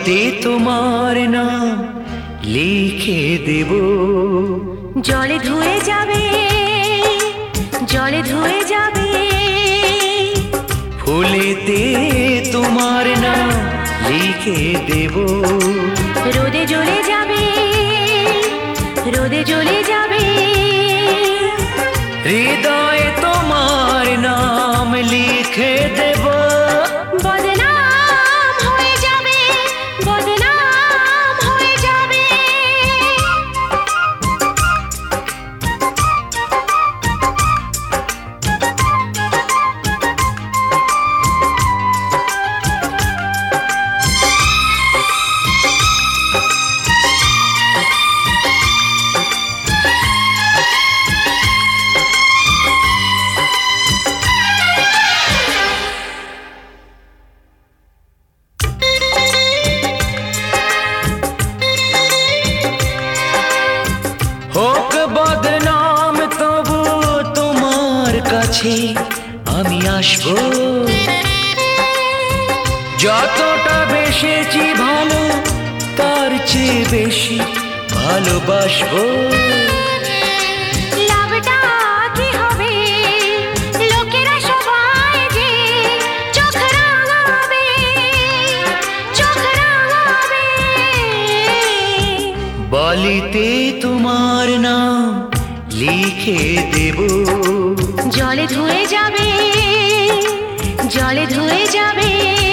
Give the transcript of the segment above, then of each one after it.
জলেতে তোমার নাম লিখে দেব। জলে ধুয়ে যাবে, জলে ধুয়ে যাবে, ফুলেতে তোমার নাম লিখে দেব। রোদে জ্বলে যাবে, রোদে জ্বলে যাবে, হৃদয়ে তোমার নাম লিখে দেব। বদনাম হয়ে যাবে, বদনাম হয়ে যাবে। হোক বদনাম তবু তোমার কাছে আমি আসবো। যতটা বেসেছি ভালো তার চেয়ে বেশি ভালোবাসবো। লাভটা কি হবে? লোকেরা সবাই যে চোখ রাঙাবে, চোখ রাঙাবে। বলিতে তোমার নাম লিখে দেব। জলে ধুয়ে যাবে, জলে ধুয়ে যাবে,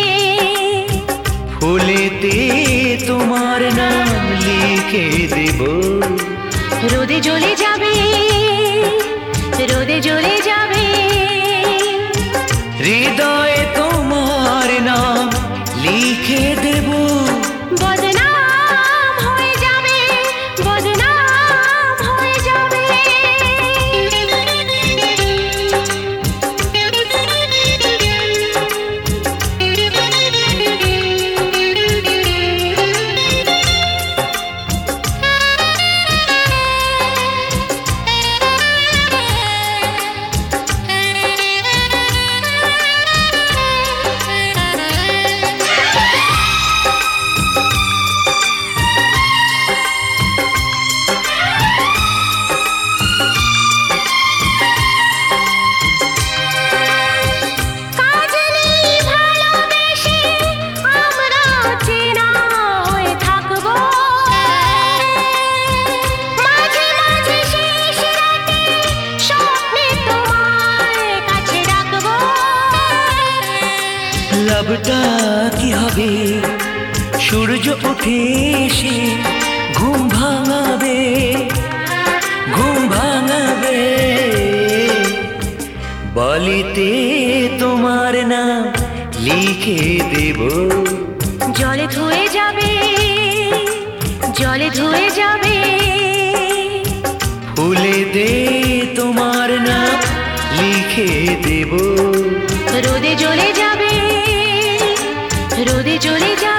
ফুলেতে তোমার নাম লিখে দেব। রোদে জ্বলে যাবে, রোদে জ্বলে যাবে, হৃদয়ে তোমার নাম লিখে দেব। বদনাম হয়ে যাবে, বদনাম হয়ে যাবে। লাভটা কি হবে? সূর্য উঠে এসে ঘুম ভাঙাবে, ঘুম ভাঙাবে। বলিতে তোমার নাম লিখে দেব। জলে ধুয়ে যাবে, জলে ধুয়ে যাবে, ফুলেতে তোমার নাম লিখে দেব। রোদে জ্বলে যাবে, রোদে জ্বলে যাবে।